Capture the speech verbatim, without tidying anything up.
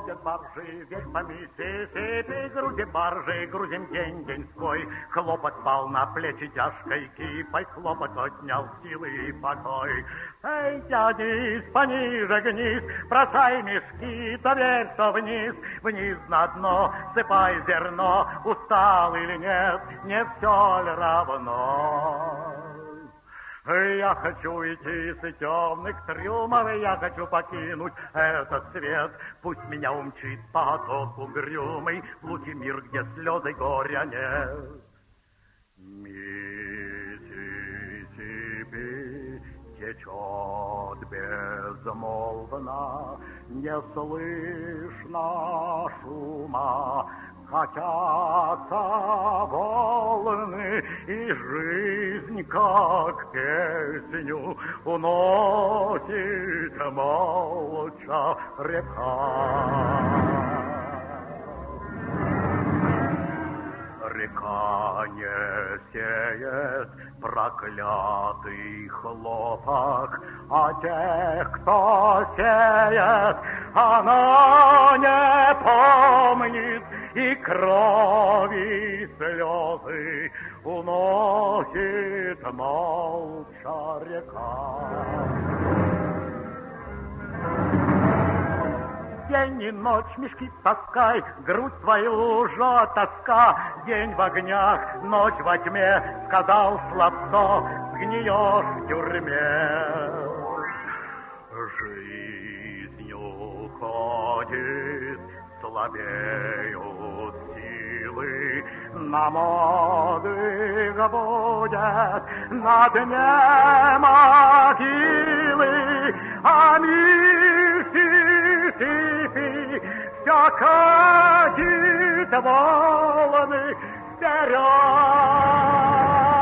ходят баржи вверх по Миссисипи, грузим баржи, грузим день деньской. Хлопот пал на плечи тяжкой кипой, хлопот отнял силы и покой. Эй, тянись пониже, гнись, бросай мешки, то вверх, то вниз, вниз на дно, сыпай зерно, устал или нет, не все ли равно? Я хочу идти с темных трюмов, я хочу покинуть этот свет. Пусть меня умчит поток угрюмый, в лучи мир, где слезы горя нет. Миссисипи течет безмолвно, не слышно шума. Катятся волны, и жизнь, как песню, уносит молча река. Река не сеет проклятый хлопок, а тех, кто сеет, она не помнит, и крови слезы уносит молча река. День и ночь мешки таскай, грудь твою жжет тоска. День в огнях, ночь во тьме, сказал Слабцо, сгниешь в тюрьме. Жизнь уходит, слабеют силы, на моды будет на дне могилы, а Миссисипи все катит волны вперед.